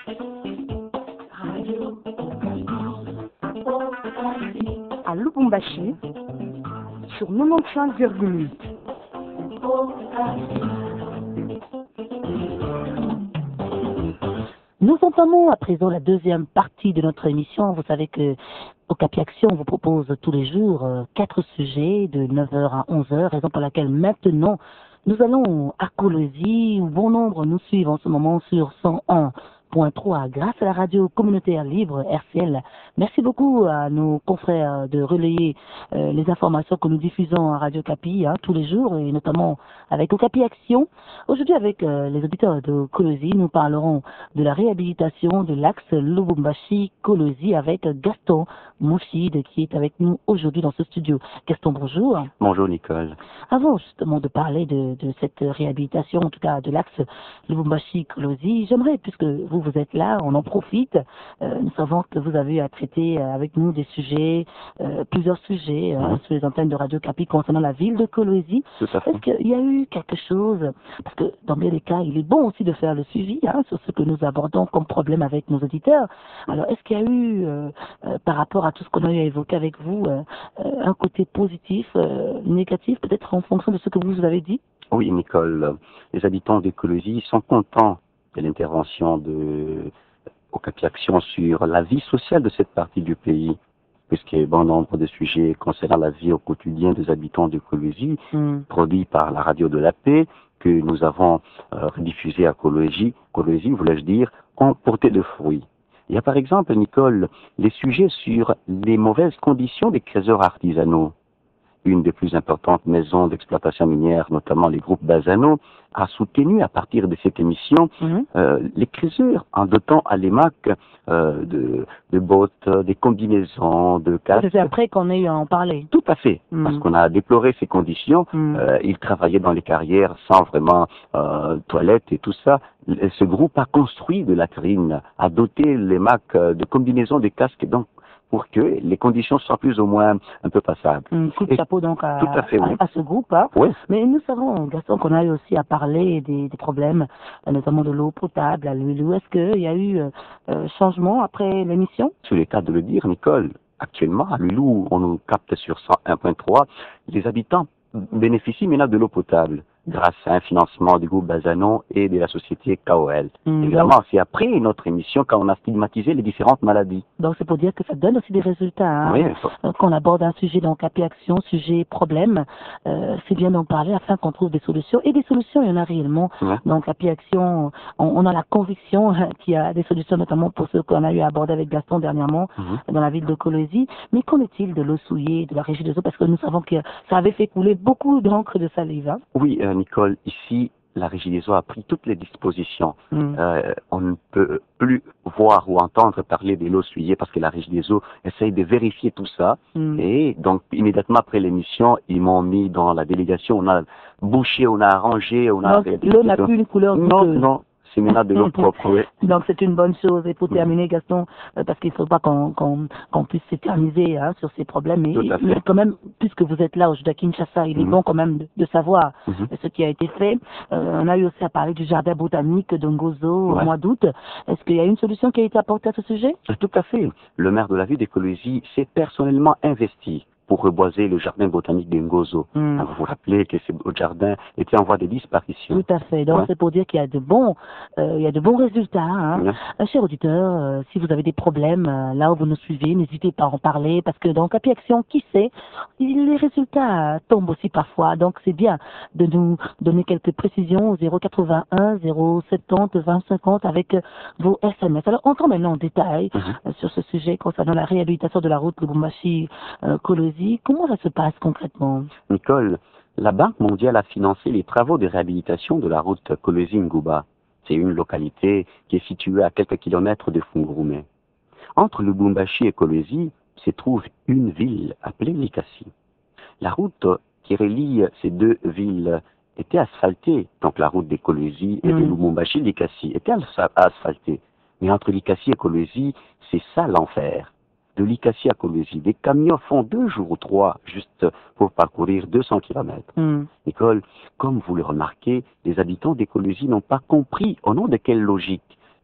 À Lubumbashi, sur 95,8. Nous entamons à présent la deuxième partie de notre émission. Vous savez que Okapi Action vous propose tous les jours 4 sujets de 9h à 11h, raison pour laquelle maintenant nous allons à Kolwezi, où bon nombre nous suivent en ce moment sur 101.3 grâce à la radio communautaire libre RCL. Merci beaucoup à nos confrères de relayer les informations que nous diffusons à Radio Okapi tous les jours, et notamment avec Okapi Action. Aujourd'hui, avec les auditeurs de Kolwezi, nous parlerons de la réhabilitation de l'axe Lubumbashi-Kolwezi avec Gaston Mouchide qui est avec nous aujourd'hui dans ce studio. Gaston, bonjour. Bonjour Nicole. Avant justement de parler de cette réhabilitation, en tout cas de l'axe Lubumbashi-Kolwezi, j'aimerais, puisque vous êtes là, on en profite. Nous savons que vous avez à traiter avec nous des sujets, plusieurs sujets sur les antennes de Radio Okapi concernant la ville de Kolwezi. Tout à fait. Est-ce qu'il y a eu quelque chose, parce que dans bien des cas, il est bon aussi de faire le suivi sur ce que nous abordons comme problème avec nos auditeurs. Alors, est-ce qu'il y a eu, par rapport à tout ce qu'on a eu à évoquer avec vous, un côté positif, négatif, peut-être en fonction de ce que vous avez dit? Oui, Nicole. Les habitants de Kolwezi sont contents de l'intervention de Okapi Action sur la vie sociale de cette partie du pays, puisqu'il y a bon nombre de sujets concernant la vie au quotidien des habitants de Kolwezi, produits par la radio de la paix, que nous avons rediffusé à Kolwezi, voulais-je dire, ont porté de fruits. Il y a par exemple, Nicole, les sujets sur les mauvaises conditions des creuseurs artisanaux. Une des plus importantes maisons d'exploitation minière, notamment les groupes Bazano, a soutenu à partir de cette émission les creuseurs en dotant à l'EMAC de bottes, des combinaisons, de casques. C'est après qu'on ait eu à en parler. Tout à fait, parce qu'on a déploré ces conditions. Ils travaillaient dans les carrières sans vraiment toilettes et tout ça. Ce groupe a construit de latrines, a doté l'EMAC de combinaisons, de casques, donc pour que les conditions soient plus ou moins un peu passables. Coup de chapeau donc à ce groupe. Oui. Mais nous savons, Gaston, qu'on a eu aussi à parler des problèmes, notamment de l'eau potable à Lulu. Est-ce qu'il y a eu changement après l'émission? C'est le cas de le dire, Nicole. Actuellement, à Lulu, on nous capte sur 101.3. Les habitants bénéficient maintenant de l'eau potable grâce à un financement du groupe Bazano et de la société KOL. Évidemment, c'est après notre émission qu'on a stigmatisé les différentes maladies. Donc c'est pour dire que ça donne aussi des résultats. Oui. Quand on aborde un sujet dans Okapi Action, sujet problème, c'est bien d'en parler afin qu'on trouve des solutions. Et des solutions, il y en a réellement. Dans Okapi Action, on a la conviction qu'il y a des solutions, notamment pour ceux qu'on a eu à aborder avec Gaston dernièrement dans la ville de Kolwezi. Mais qu'en est-il de l'eau souillée, de la régie des eaux? Parce que nous savons que ça avait fait couler beaucoup d'encre de salive. Oui, Nicole, ici, la Régie des eaux a pris toutes les dispositions. On ne peut plus voir ou entendre parler de l'eau souillée parce que la Régie des eaux essaye de vérifier tout ça. Et donc, immédiatement après l'émission, ils m'ont mis dans la délégation. On a bouché, on a arrangé, on a... L'eau n'a plus une couleur douteuse. Non. C'est maintenant de l'eau propre, oui. Donc c'est une bonne chose. Et pour terminer, Gaston, parce qu'il ne faut pas qu'on puisse s'éterniser sur ces problèmes. Mais quand même, puisque vous êtes là aujourd'hui à Kinshasa, il est bon quand même de savoir ce qui a été fait. On a eu aussi à parler du jardin botanique de Ngozo au mois d'août. Est-ce qu'il y a une solution qui a été apportée à ce sujet? Tout à fait. Le maire de la ville de Kolwezi s'est personnellement investi pour reboiser le jardin botanique de Ngozo. Vous vous rappelez que ce jardin était en voie de disparition. Tout à fait. Donc c'est pour dire qu'il y a de bons résultats. Chers auditeurs, si vous avez des problèmes là où vous nous suivez, n'hésitez pas à en parler parce que dans Okapi Action, qui sait, les résultats tombent aussi parfois. Donc c'est bien de nous donner quelques précisions au 081 070 2050 avec vos SMS. Alors entrons maintenant en détail sur ce sujet concernant la réhabilitation de la route Lubumbashi-Kolwezi. Comment ça se passe concrètement? Nicole, la Banque mondiale a financé les travaux de réhabilitation de la route Kolwezi-Ngouba. C'est une localité qui est située à quelques kilomètres de Fungurume. Entre Lubumbashi et Kolwezi se trouve une ville appelée Likasi. La route qui relie ces deux villes était asphaltée. Donc la route de Kolwezi et de Lubumbashi-Likasi était asphaltée. Mais entre Likasi et Kolwezi, c'est ça l'enfer. De Likasi à Kolwezi, des camions font 2 jours ou 3 juste pour parcourir 200 km. Nicole, comme vous le remarquez, les habitants de Kolwezi n'ont pas compris au nom de quelle logique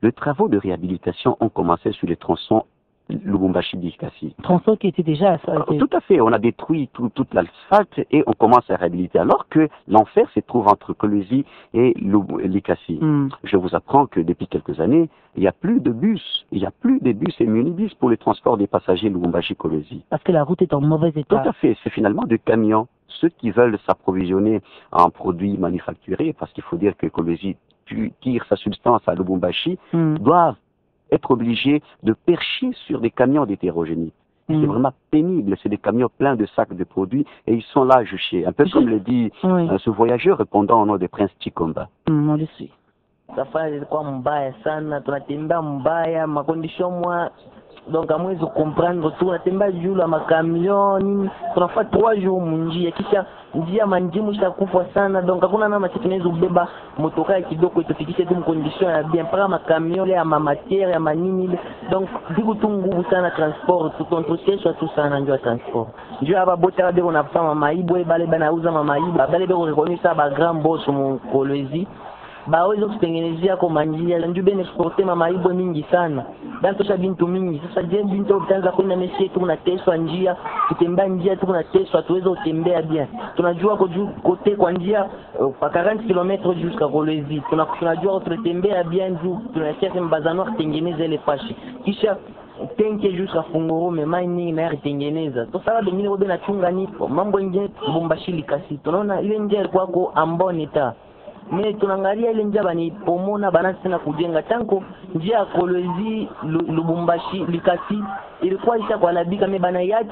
Les travaux de réhabilitation ont commencé sur les tronçons Lubumbashi-Likasi. Tronçon qui était déjà... Tout à fait, on a détruit toute l'asphalte et on commence à réhabiliter. Alors que l'enfer se trouve entre Kolwezi et Likasi. Je vous apprends que depuis quelques années, il n'y a plus de bus. Il n'y a plus de bus et minibus pour le transport des passagers Lubumbashi-Kolwezi. Parce que la route est en mauvais état. Tout à fait, c'est finalement des camions. Ceux qui veulent s'approvisionner en produits manufacturés, parce qu'il faut dire que Kolwezi tire sa substance à Lubumbashi, doivent être obligés de percher sur des camions d'hétérogénie. C'est vraiment pénible, c'est des camions pleins de sacs de produits et ils sont là juchés. Un peu comme le dit ce voyageur répondant au nom des princes Chikomba. On le suit. Safari ilikuwa mbaya sana, tunatembea mbaya, makondisho mwa donc amwezi comprendre tu, tunatembea juu la makamioni, tunafaa 3 jours munjia, kisha njia manjimu ishakufa sana, donc hakuna namna sisi tunaweza kubeba motoka kidogo itufikishe tu mkondisho ya bien mpaka makamioni ya matière ya manini ile, donc diku tu nguvu sana transport, tu contrôle tu sana njoo transport. Njoo hapa bote bado unafanya maibo bale banauza maibo, bale bado reconnaître ba grand boss mu Kolwezi. Baweza kutengenezea kwa manjia ndio bene exporter maibo mingi sana bantosha bintu mingi. Sasa je bintu utaanza kwenda mesie tu unateswa njia, kutembea njia tu unateswa, tuweza kutembea bien. Tunajua kwa juu kote kwa njia pa 40 km jusqu'à Kolwezi, tunajua tutembea bien juu tunasikia mbazano kutengeneza ile pashi, kisha tenke jusqu'à Funguro me mining na kutengeneza. Sasa bengine bobe na chunga ni mambo nje Lubumbashi-Likasi, tunaona ile njia ilikuwa kwa ambonita. Mais tunaangalia ile njia bani pomona banasi tena kujenga tanko njia ya Kolwezi Lubumbashi-Likasi ilikuwa isha kwa labika me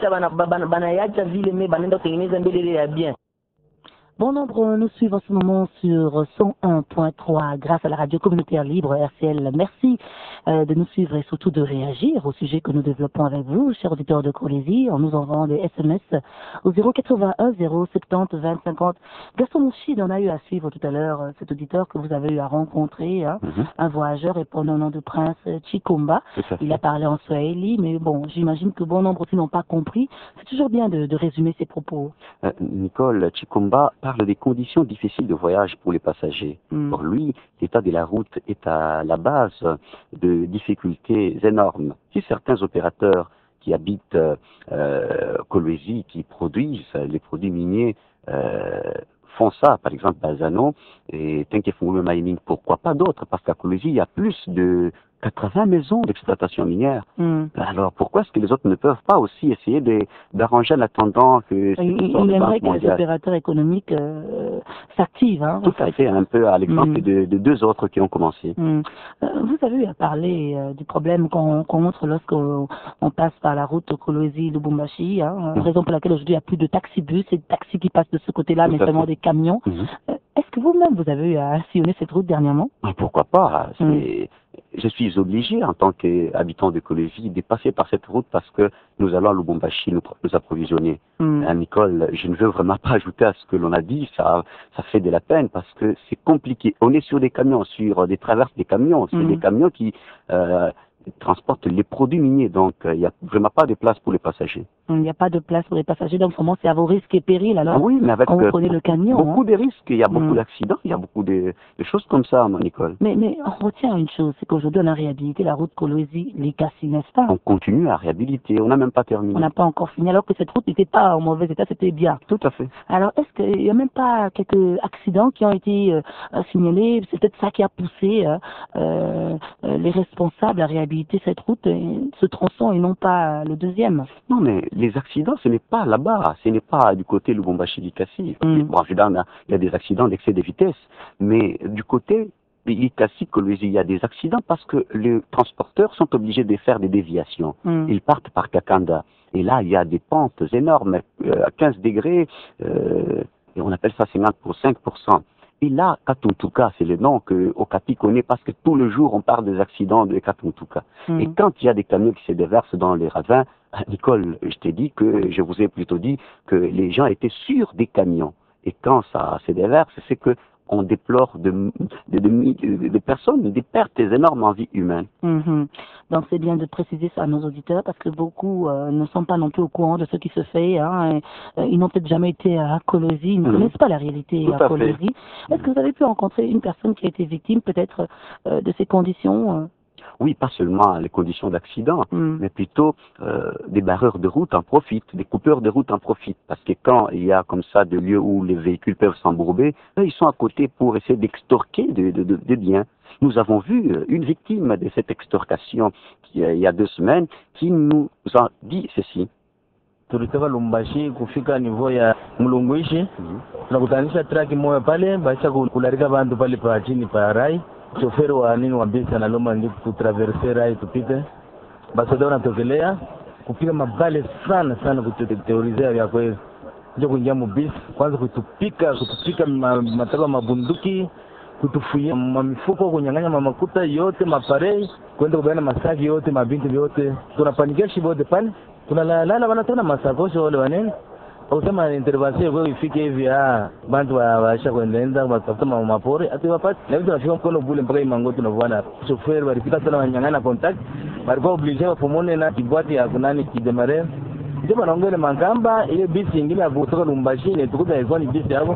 banaiacha vile me banaenda kutengeneza mbele ile ya bien. Bon nombre nous suivent en ce moment sur 101.3 grâce à la radio communautaire libre RCL. Merci de nous suivre et surtout de réagir au sujet que nous développons avec vous, chers auditeurs de Kolwezi, en nous envoyant des SMS au 081 070 20 50. Gaston Mouchid en a eu à suivre tout à l'heure, cet auditeur que vous avez eu à rencontrer, un voyageur répondant au nom du prince Chikomba. Il a parlé en Swahili, mais bon, j'imagine que bon nombre aussi n'ont pas compris. C'est toujours bien de résumer ses propos. Nicole, Chikomba parle des conditions difficiles de voyage pour les passagers. Pour lui, l'état de la route est à la base de difficultés énormes. Si certains opérateurs qui habitent Kolwezi, qui produisent les produits miniers, font ça, par exemple Bazano et Tenkefungulu Mining, pourquoi pas d'autres? Parce qu'à Kolwezi, il y a plus de 80 maisons d'exploitation minière. Alors pourquoi est-ce que les autres ne peuvent pas aussi essayer d'arranger en attendant que... Il aimerait que les opérateurs économiques s'activent. Tout à fait, un peu à l'exemple de 2 autres qui ont commencé. Vous avez eu à parler du problème qu'on rencontre lorsqu'on passe par la route Kolwezi-Lubumbashi, raison pour laquelle aujourd'hui il n'y a plus de taxi-bus et de taxis qui passent de ce côté-là, mais seulement des camions. Est-ce que vous-même, vous avez eu à sillonner cette route dernièrement? Pourquoi pas? Je suis obligé, en tant qu'habitant de Kolwezi, de passer par cette route parce que nous allons à Lubumbashi nous approvisionner. Nicole, je ne veux vraiment pas ajouter à ce que l'on a dit, ça fait de la peine parce que c'est compliqué. On est sur des camions, sur des traverses des camions. C'est des camions qui transportent les produits miniers, donc il n'y a vraiment pas de place pour les passagers. Il n'y a pas de place pour les passagers, donc vraiment c'est à vos risques et périls alors oui, mais avec quand vous prenez le camion. Beaucoup de risques, il y a beaucoup d'accidents, il y a beaucoup de choses comme ça, Nicole. Mais on retient une chose, c'est qu'aujourd'hui on a réhabilité la route Kolwezi-Likasi, n'est-ce pas? On continue à réhabiliter, on n'a même pas terminé. On n'a pas encore fini, alors que cette route n'était pas en mauvais état, c'était bien. Tout à fait. Alors est-ce qu'il n'y a même pas quelques accidents qui ont été signalés? C'est peut-être ça qui a poussé les responsables à réhabiliter cette route, ce tronçon et non pas le deuxième. Non, mais les accidents, ce n'est pas là-bas, ce n'est pas du côté Lubumbashi-Likasi. Bon, je donne, il y a des accidents d'excès de vitesse, mais du côté Likasi, Kolwezi, il y a des accidents parce que les transporteurs sont obligés de faire des déviations. Ils partent par Kakanda. Et là, il y a des pentes énormes, à 15 degrés, et on appelle ça 5%. Et là, Katuntuka, c'est le nom que Okapi connaît parce que tout le jour, on parle des accidents de Katuntuka. Et quand il y a des camions qui se déversent dans les ravins, Nicole, je vous ai plutôt dit que les gens étaient sur des camions. Et quand ça se déverse, c'est que on déplore des personnes, des pertes énormes en vie humaine. Donc c'est bien de préciser ça à nos auditeurs parce que beaucoup ne sont pas non plus au courant de ce qui se fait. Ils n'ont peut-être jamais été à Kolwezi, ils ne connaissent pas la réalité à Kolwezi. Est-ce que vous avez pu rencontrer une personne qui a été victime peut-être de ces conditions oui, pas seulement les conditions d'accident, mais plutôt des barreurs de route en profitent, des coupeurs de route en profitent. Parce que quand il y a comme ça des lieux où les véhicules peuvent s'embourber, ils sont à côté pour essayer d'extorquer des biens. Nous avons vu une victime de cette extorcation il y a 2 semaines qui nous a dit ceci. Tulitoka Lumbashi kufika nivo ya Mlunguishi, tunakutanisha traki moja pale, baisha kularika bantu pale pa chini pa rai. Shoferi wa nini wa bisi analomba ndio tutraverse rai tupite. Basoda wanatokelea kupiga mabale sana kututeorizea ya kweli. Ndio kuingia mbisi, kwanza kutupika mataba mabunduki, kutufuia mifuko, kunyang'anya makuta yote, maparei, kwenda kubana masaki yote, mabinti yote. Tunapanikia shibote pale. Tunalala wanatona masakosho wale wanene. Usema intervention kwa ifike hivi bantu waisha kuendeleza watafuta mapori atiwapati. Na hivi tunafika mkono bule mpaka Imango tunavana. Chauffeur walipita sana wanyang'ana contact. Walikuwa obligé wapomone na kibwati ya kunani kidemare. Ndio wanaongea Mangamba ile bisi nyingine ya kutoka Lumbashi ile tukuta ilikuwa ni bisi hapo.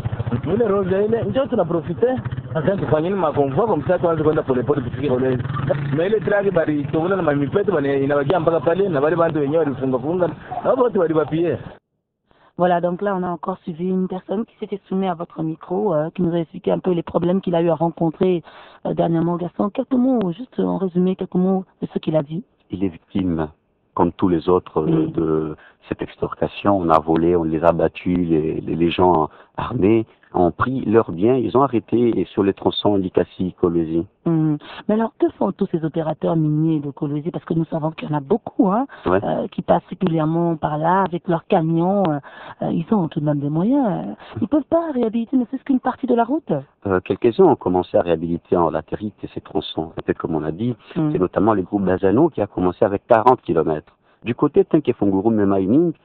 Ile road ile ndio tunaprofite. Sasa tufanyeni makonvoi kwa msako anze kwenda polepole tufike kule. Na ile traki bali tuvuna na mamipeto bali inawagia mpaka pale na wale bantu wenyewe walifunga na wote walibapie. Voilà, donc là, on a encore suivi une personne qui s'était soumise à votre micro, qui nous a expliqué un peu les problèmes qu'il a eu à rencontrer dernièrement. Gaston, quelques mots, juste en résumé, quelques mots de ce qu'il a dit. Il est victime, comme tous les autres, de cette extorcation. On a volé, on les a battus, les gens armés ont pris leurs biens, ils ont arrêté sur les tronçons Likasi, Kolwezi. Mais alors, que font tous ces opérateurs miniers de Kolwezi? Parce que nous savons qu'il y en a beaucoup qui passent régulièrement par là avec leurs camions. Ils ont tout de même des moyens. Ils ne peuvent pas réhabiliter ne serait-ce qu'une partie de la route. Quelques-uns ont commencé à réhabiliter en latérite ces tronçons. Peut-être comme on a dit, c'est notamment le groupe Bazano qui a commencé avec 40 km. Du côté Tenke-Funguru Mining,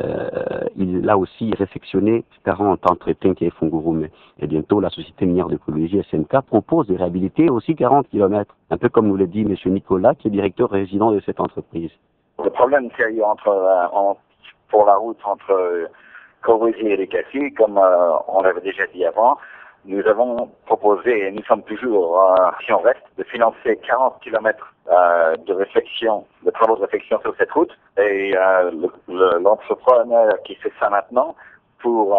il a aussi réfectionné 40 entre Tenke et Fungurume. Et bientôt, la société minière de Kolwezi, SNK, propose de réhabiliter aussi 40 km. Un peu comme nous l'a dit M. Nicolas, qui est directeur résident de cette entreprise. Le problème qu'il y a eu pour la route entre Kolwezi et Likasi, comme on l'avait déjà dit avant, nous avons proposé, et nous sommes toujours, si on reste, de financer 40 km de réflexion, de travaux de réflexion sur cette route. Et l'entrepreneur qui fait ça maintenant pour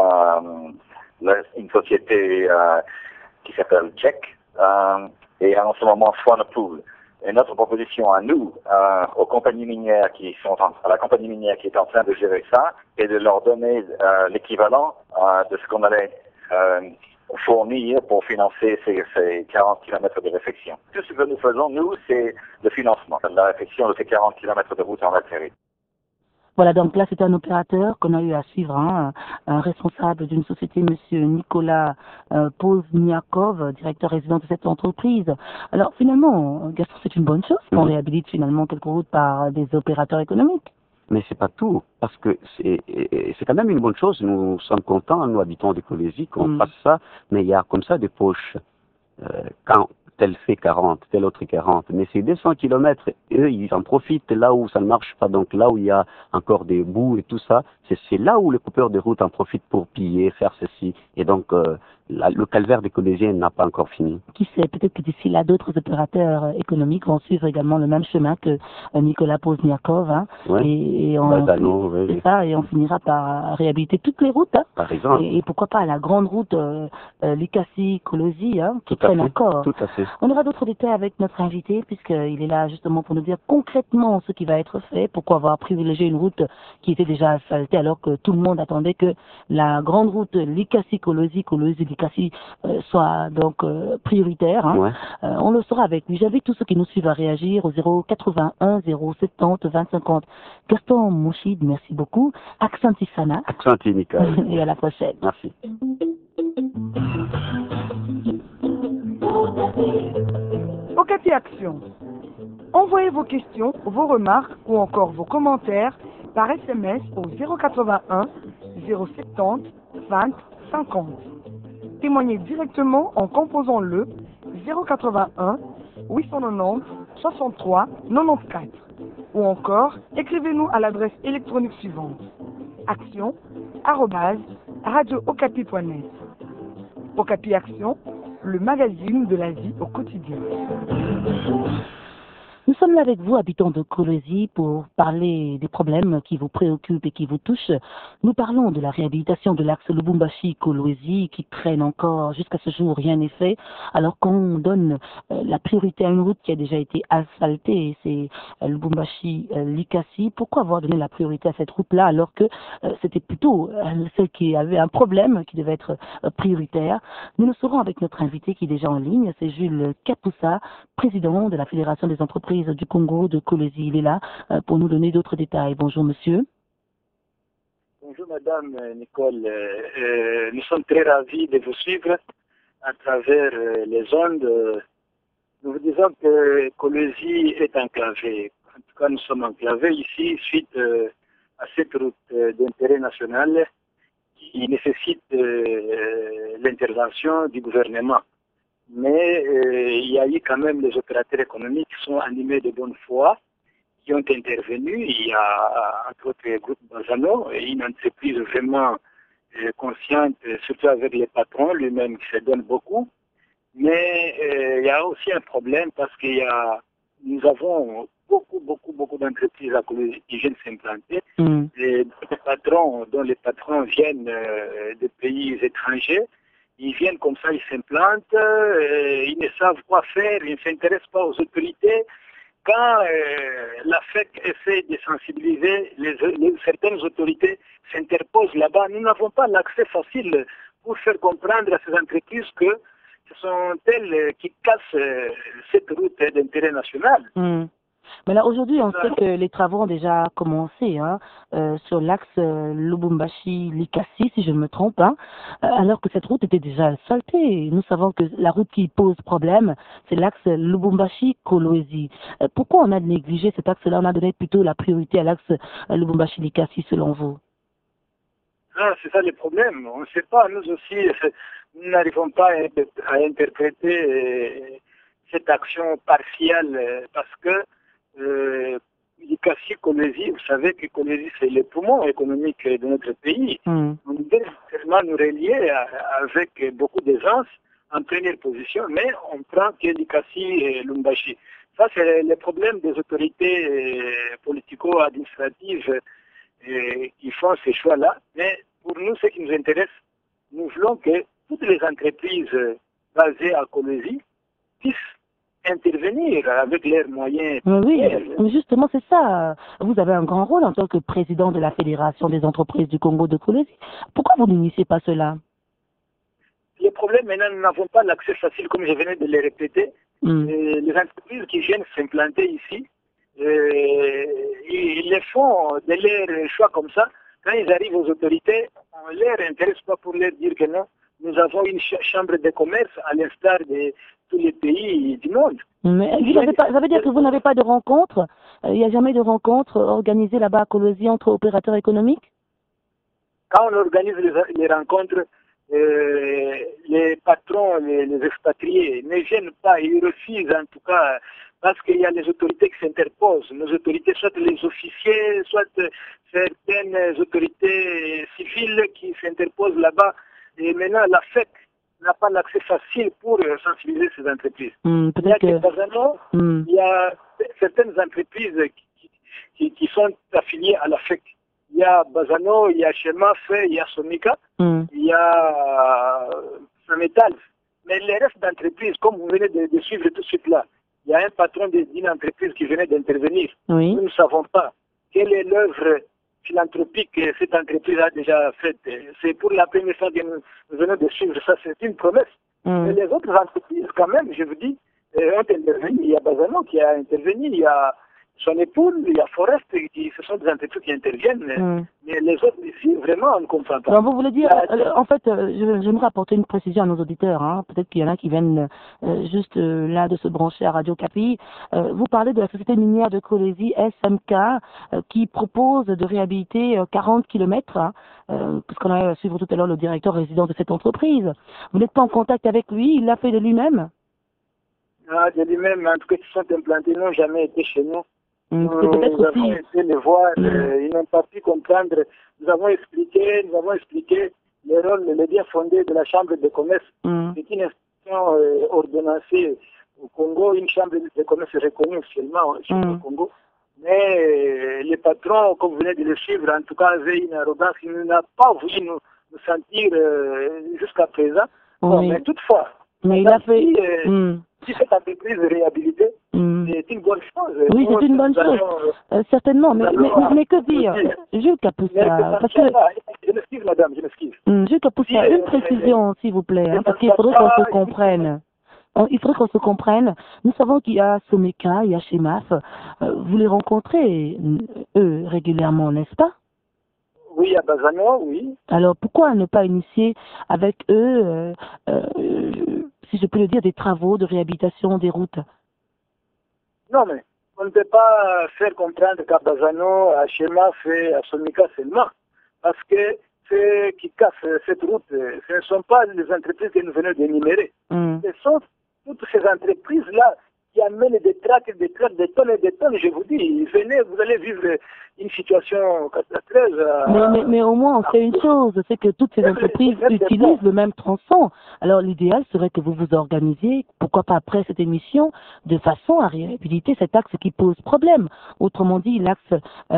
une société qui s'appelle Tchèque et en ce moment Swanepoel. Et notre proposition à nous, aux compagnies minières à la compagnie minière qui est en train de gérer ça, est de leur donner l'équivalent de ce qu'on allait fournir pour financer ces 40 km de réflexion. Tout ce que nous faisons, nous, c'est le financement, la réflexion de ces 40 km de route en latérite. Voilà, donc là, c'est un opérateur qu'on a eu à suivre, un responsable d'une société, M. Nicolas Pozniakov, directeur résident de cette entreprise. Alors, finalement, Gaston, c'est une bonne chose qu'on réhabilite finalement quelques routes par des opérateurs économiques. Mais c'est pas tout, parce que c'est quand même une bonne chose. Nous sommes contents, nous habitants de Kolwezi, qu'on fasse ça, mais il y a comme ça des poches. Quand tel fait 40, tel autre 40, mais ces 200 km, eux, ils en profitent là où ça ne marche pas, donc là où il y a encore des bouts et tout ça, c'est là où les coupeurs de route en profitent pour piller, faire ceci, et donc le calvaire des Kolweziens n'a pas encore fini. Qui sait, peut-être que d'ici là, d'autres opérateurs économiques vont suivre également le même chemin que Nicolas Pozniakov, et on finira par réhabiliter toutes les routes, par exemple. Et pourquoi pas la grande route Likasi-Kolwezi, qui traîne encore. Tout à fait. On aura d'autres détails avec notre invité, puisqu'il est là justement pour nous dire concrètement ce qui va être fait, pourquoi avoir privilégié une route qui était déjà asphaltée alors que tout le monde attendait que la grande route Likasi-Kolwezi, Kolwezi-Likasi soit donc prioritaire. On le saura avec lui. J'invite tous ceux qui nous suivent à réagir au 081 070 2050. Gaston Mouchid, merci beaucoup. Aksanti Sana. Aksanti Nika. Et à la prochaine. Merci. Okapi Action. Envoyez vos questions, vos remarques ou encore vos commentaires par SMS au 081 070 20 50. Témoignez directement en composant le 081 890 63 94 ou encore écrivez-nous à l'adresse électronique suivante action@radiookapi.net. Okapi Action, le magazine de la vie au quotidien. sommes là avec vous, habitants de Kolwezi, pour parler des problèmes qui vous préoccupent et qui vous touchent. Nous parlons de la réhabilitation de l'axe Lubumbashi-Kolwezi qui traîne encore. Jusqu'à ce jour, rien n'est fait, alors qu'on donne la priorité à une route qui a déjà été asphaltée, c'est Lubumbashi-Likasi. Pourquoi avoir donné la priorité à cette route-là alors que c'était plutôt celle qui avait un problème qui devait être prioritaire? Nous le saurons avec notre invité qui est déjà en ligne, c'est Jules Kapoussa, président de la Fédération des entreprises du Congo de Kolwezi. Il est là pour nous donner d'autres détails. Bonjour monsieur. Bonjour Madame Nicole. Nous sommes très ravis de vous suivre à travers les ondes. Nous vous disons que Kolwezi est enclavé. En tout cas, nous sommes enclavés ici suite à cette route d'intérêt national qui nécessite l'intervention du gouvernement. Mais il y a eu quand même les opérateurs économiques qui sont animés de bonne foi, qui ont intervenu. Il y a entre autres le groupe Bazano, une entreprise vraiment consciente, surtout avec les patrons lui-même qui se donne beaucoup. Mais il y a aussi un problème parce que nous avons beaucoup d'entreprises à Kolwezi qui viennent s'implanter. Et dont les patrons viennent de pays étrangers. Ils viennent comme ça, ils s'implantent, ils ne savent quoi faire, ils ne s'intéressent pas aux autorités. Quand la FEC essaie de sensibiliser, certaines autorités s'interposent là-bas. Nous n'avons pas l'accès facile pour faire comprendre à ces entreprises que ce sont elles qui cassent cette route d'intérêt national. Mais là, aujourd'hui, on sait que les travaux ont déjà commencé sur l'axe Lubumbashi-Likasi, si je ne me trompe, alors que cette route était déjà asphaltée. Nous savons que la route qui pose problème, c'est l'axe Lubumbashi-Kolwezi. Pourquoi on a négligé cet axe-là? On a donné plutôt la priorité à l'axe Lubumbashi-Likasi, selon vous? C'est ça le problème. On ne sait pas. Nous aussi, nous n'arrivons pas à interpréter cette action partielle parce que Likasi-Kolwezi, vous savez que Kolwezi c'est le poumon économique de notre pays. On devait vraiment nous relier avec beaucoup d'aisance en première position, mais on prend que Likasi et Lubumbashi. Ça c'est le problème des autorités politico-administratives qui font ces choix-là. Mais pour nous, ce qui nous intéresse, nous voulons que toutes les entreprises basées à Kolwezi puissent intervenir avec leurs moyens. Oui, justement, c'est ça. Vous avez un grand rôle en tant que président de la Fédération des entreprises du Congo de Kolwezi. Pourquoi vous n'initiez pas cela? Le problème, maintenant, nous n'avons pas l'accès facile, comme je venais de le répéter. Les entreprises qui viennent s'implanter ici, ils le font de leur choix comme ça. Quand ils arrivent aux autorités, on ne leur intéresse pas pour leur dire que non. Nous avons une chambre de commerce à l'instar de tous les pays du monde. Mais ça veut dire que vous n'avez pas de rencontre? Il n'y a jamais de rencontre organisée là-bas à Kolwezi entre opérateurs économiques? Quand on organise les rencontres, les patrons, les expatriés ne viennent pas, ils refusent en tout cas, parce qu'il y a les autorités qui s'interposent. Nos autorités, soit les officiers, soit certaines autorités civiles qui s'interposent là-bas. Et maintenant, la FEC n'a pas l'accès facile pour sensibiliser ces entreprises. Il y a certaines entreprises qui sont affiliées à la FEC. Il y a Bazano, il y a Chemaf, il y a Sonica, il y a Sametal. Mais les restes d'entreprises, comme vous venez de suivre tout de suite là, il y a un patron d'une entreprise qui venait d'intervenir. Nous ne savons pas quelle est l'œuvre philanthropique que cette entreprise a déjà faite. C'est pour la première fois que nous venons de suivre ça, c'est une promesse. Mais les autres entreprises, quand même, je vous dis, ont intervenu. Il y a Bazano qui a intervenu, il y a son épouse, il y a Forest, ce sont des entreprises qui interviennent. Mais les autres ici, vraiment, on ne comprend pas. Alors, vous voulez dire, en fait, j'aimerais apporter une précision à nos auditeurs. Peut-être qu'il y en a qui viennent juste là de se brancher à Radio Capi. Vous parlez de la société minière de Kolwezi, SMK, qui propose de réhabiliter 40 km, puisqu'on a suivi tout à l'heure le directeur résident de cette entreprise. Vous n'êtes pas en contact avec lui? Il l'a fait de lui-même? De lui-même, en tout cas, qui sont implantés, n'ont jamais été chez nous. Nous avons été les voir, ils n'ont pas pu comprendre. Nous avons expliqué le rôle, le bien fondé de la Chambre de commerce. C'est une institution ordonnancée au Congo, une chambre de commerce reconnue officiellement sur le Congo. Mais les patrons, comme vous venez de le suivre, en tout cas, avaient une arrogance. Ils n'ont pas voulu nous sentir jusqu'à présent. Bon, mais toutefois, mais il a fait... si cette entreprise est réhabilitée, c'est une bonne chose. Oui, c'est une bonne chose, certainement. Mais que dire, Jules Kapoussa, parce que... Je m'excuse, madame, je m'excuse. Jules Kapoussa, une précision, s'il vous plaît, parce qu'il faudrait qu'on se comprenne. Il faudrait qu'on se comprenne. Nous savons qu'il y a Someka, il y a Chemaf. Vous les rencontrez, eux, régulièrement, n'est-ce pas? Oui, à Bazano, oui. Alors, pourquoi ne pas initier avec eux, si je peux le dire, des travaux de réhabilitation des routes? Non, mais on ne peut pas faire comprendre qu'à Bazano, à Chemaf et à Someka seulement. Parce que ceux qui cassent cette route, ce ne sont pas les entreprises que nous venons d'énumérer. Ce sont toutes ces entreprises-là qui amènent des tracts, des tonnes et des tonnes. Je vous dis, venez, vous allez vivre une situation catastrophique. Mais au moins, on sait une chose, c'est que toutes ces entreprises utilisent le même tronçon. Alors, l'idéal serait que vous vous organisiez, pourquoi pas après cette émission, de façon à réhabiliter cet axe qui pose problème. Autrement dit, l'axe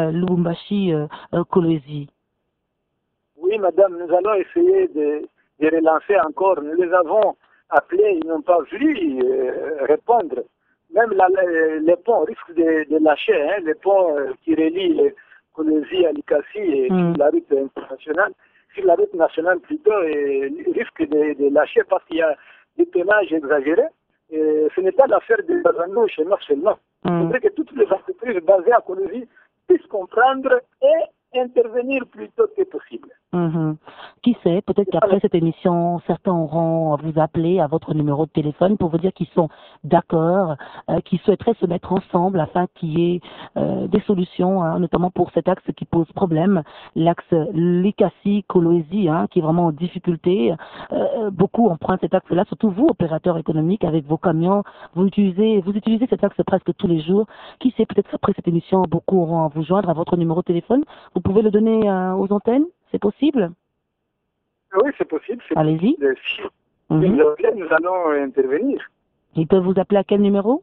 Lubumbashi-Kolwezi. Oui, madame, nous allons essayer de relancer encore. Nous les avons appelés, ils n'ont pas voulu répondre. Même les ponts risquent de lâcher, hein, les ponts qui relient Kolwezi à Likasi et sur la route internationale, sur la route nationale plutôt, risquent de lâcher parce qu'il y a des tonnages exagérés. Et ce n'est pas l'affaire de Bazano chez moi seulement. Il faudrait que toutes les entreprises basées à Kolwezi puissent comprendre et intervenir plus tôt que possible. Qui sait, peut-être qu'après cette émission, certains auront à vous appeler à votre numéro de téléphone pour vous dire qu'ils sont d'accord, qu'ils souhaiteraient se mettre ensemble afin qu'il y ait des solutions, hein, notamment pour cet axe qui pose problème, l'axe Likasi-Kolwezi, hein, qui est vraiment en difficulté. Beaucoup empruntent cet axe-là, surtout vous, opérateurs économiques, avec vos camions. Vous utilisez cet axe presque tous les jours. Qui sait, peut-être qu'après cette émission, beaucoup auront à vous joindre à votre numéro de téléphone. Vous pouvez le donner aux antennes? C'est possible? Oui, c'est possible. Allez-y. Si nous allons intervenir. Ils peuvent vous appeler à quel numéro?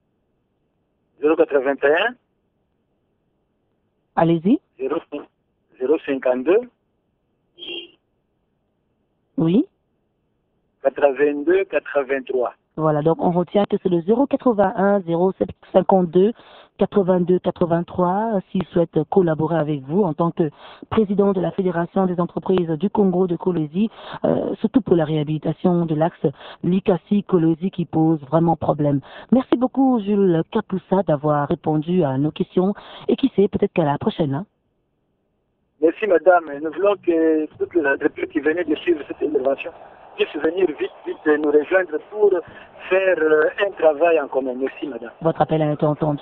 081. Allez-y. 052. Oui. 82 83. Voilà, donc on retient que c'est le 081 052 82 83 s'ils souhaitent collaborer avec vous en tant que président de la Fédération des entreprises du Congo de Kolwezi, surtout pour la réhabilitation de l'axe Likasi-Kolwezi qui pose vraiment problème. Merci beaucoup Jules Kapoussa d'avoir répondu à nos questions et qui sait, peut-être qu'à la prochaine. Hein. Merci madame. Nous voulons que toutes les entreprises qui venaient de suivre cette intervention puissent venir vite nous rejoindre pour faire un travail en commun. Merci madame. Votre appel a été entendu.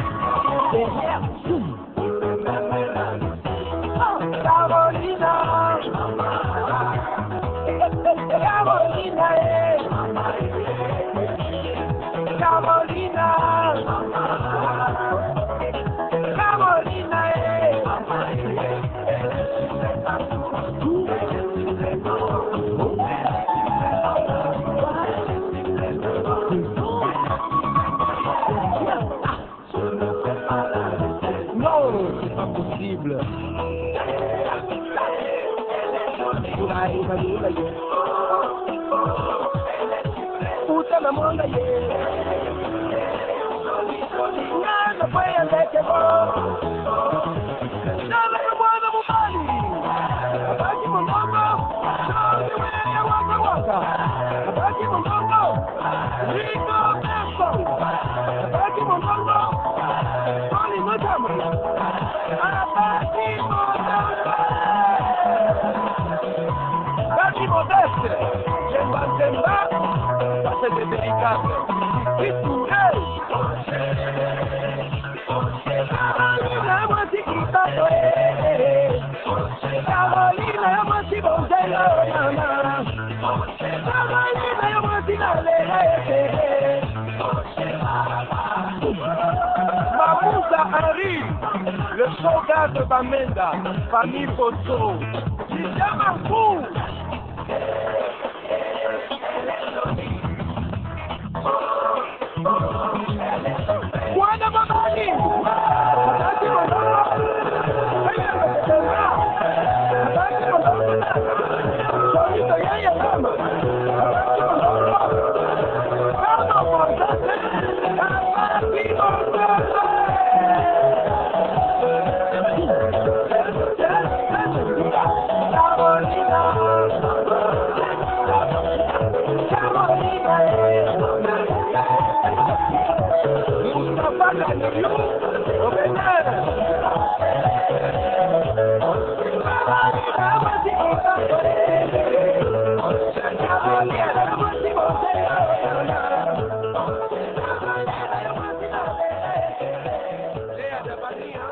Carolina. Mamuza Henri, le soldat de Bamenda, famille Bosso, Didier Marfou. Juana Mamani, Mustafa